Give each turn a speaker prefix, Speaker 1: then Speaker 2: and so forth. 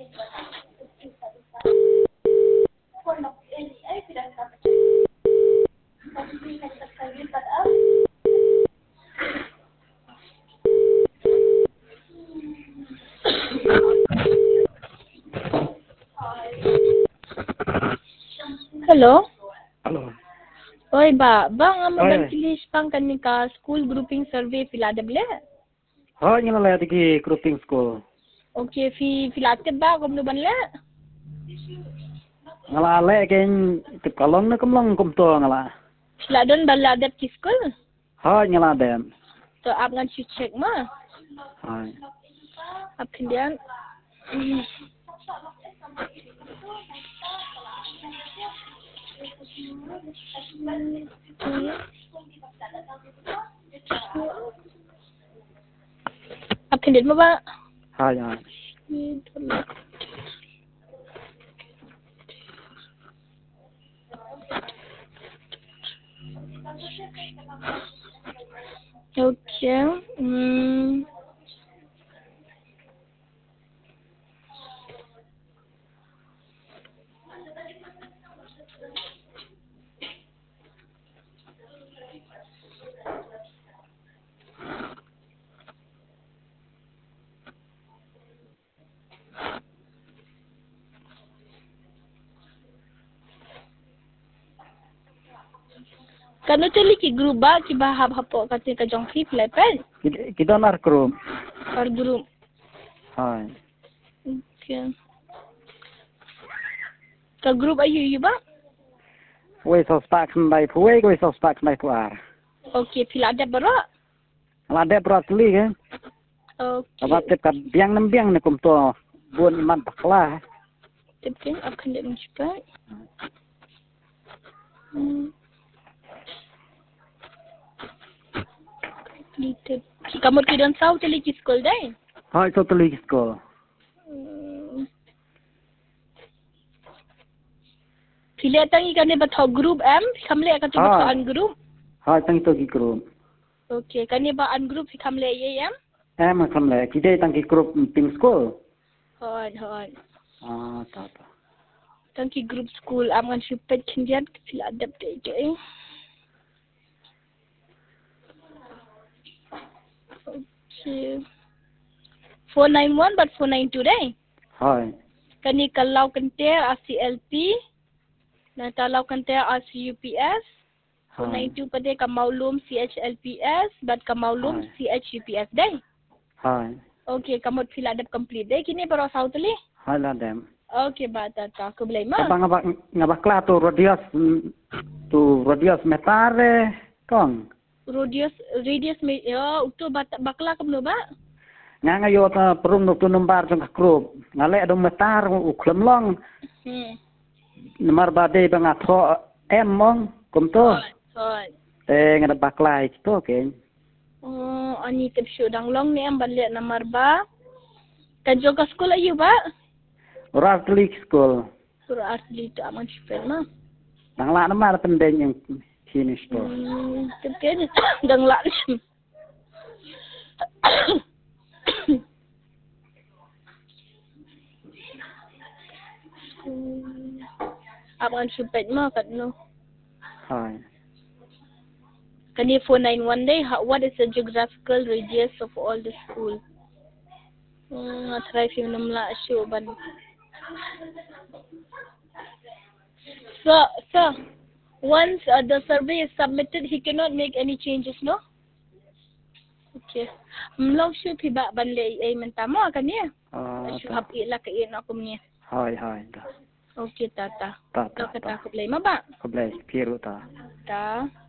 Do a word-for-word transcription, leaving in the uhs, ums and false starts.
Speaker 1: Hello.
Speaker 2: Halo.
Speaker 1: Oi ba, bang amo
Speaker 2: Oi,
Speaker 1: ban
Speaker 2: oi.
Speaker 1: kilis pang kanika school grouping survey filada bele.
Speaker 2: Oh, ingin lah di grouping school.
Speaker 1: Okay, fi filate ba kom no ban le.
Speaker 2: Ngala ale ken tip kalong na kumlang kumto ngala.
Speaker 1: Filadon balada ki school.
Speaker 2: Ha, ngala dem.
Speaker 1: To ap ngan chu check ma.
Speaker 2: Ha.
Speaker 1: Ap kindian. Ap kindian mo ba?
Speaker 2: Ha, ya.
Speaker 1: Okay. Hmm. Kano tali ki group ba ki ba hab hapo kati ka jong fi play pen
Speaker 2: Kita nar group.
Speaker 1: or group.
Speaker 2: Ha.
Speaker 1: Okay. Ka group ayu yu ba?
Speaker 2: Wei so spak nai puai, wei so spak nai puar.
Speaker 1: Okay, filada baro.
Speaker 2: Ngala de berat li kan.
Speaker 1: Okay.
Speaker 2: Apa tip kat biang nem biang ne kumto. Buan iman bakla.
Speaker 1: Tipin ap kindian cepat. Hmm. Completed. Kamu tidak tahu tali ki school dai?
Speaker 2: Ha, so tuli school.
Speaker 1: Hmm. Pilihan tangi kane batau group M, kamle akan tu batau an group.
Speaker 2: Ha, tang to ki group.
Speaker 1: Okay, kane ba an group kamle ye M?
Speaker 2: Em kam le, kita tang ki group ping school.
Speaker 1: Hon hon.
Speaker 2: Ah, ta ta.
Speaker 1: Tangi group school am kan super kindian pila adap dai dai. Okay. four nine one but four nine two dai.
Speaker 2: Ha.
Speaker 1: Kani kalau kente R C L P, na kalau kente R C U P S, four nine two pada kamaulum C H L P S, but kamaulum C H U P S dai.
Speaker 2: Ha.
Speaker 1: Okay, kamu fill adap complete dai. Kini baru tahu tali.
Speaker 2: Ha la dem.
Speaker 1: Okay, bata ta aku boleh mah.
Speaker 2: Abang abang ngabakla tu radius tu radius metare kong.
Speaker 1: Radius radius me ya utu bata bakla kamu ba?
Speaker 2: Nga ngayo ta perung tu numbar jong group. Ngale adong metar u klem long.
Speaker 1: Hmm.
Speaker 2: Nomor bade bang atho em mong kumto.
Speaker 1: Hon.
Speaker 2: Eh ngada bakla itu ke.
Speaker 1: Oh, ani tip show dang long ni am balik nomor ba. Kan joka sekolah you ba?
Speaker 2: Ora klik school.
Speaker 1: Surah asli tu aman sifat mah.
Speaker 2: Nang la nomor pendeng yang sini sto.
Speaker 1: Hmm, tapi dang la. Aman sifat mah kat no.
Speaker 2: Hai.
Speaker 1: Kani four nine one day, what is the geographical radius of all the school? Hmm, try film namla show ban. So, so once uh, the survey is submitted, he cannot make any changes, no? Okay. Mlog show piba ban le ay mentamo kan ya?
Speaker 2: Ah,
Speaker 1: Show hap ila ka iyan ako niya.
Speaker 2: hai hai ta.
Speaker 1: Okay, tata.
Speaker 2: Ta ta.
Speaker 1: Kau kata aku boleh mabak?
Speaker 2: Keblai piru ta.
Speaker 1: Ta.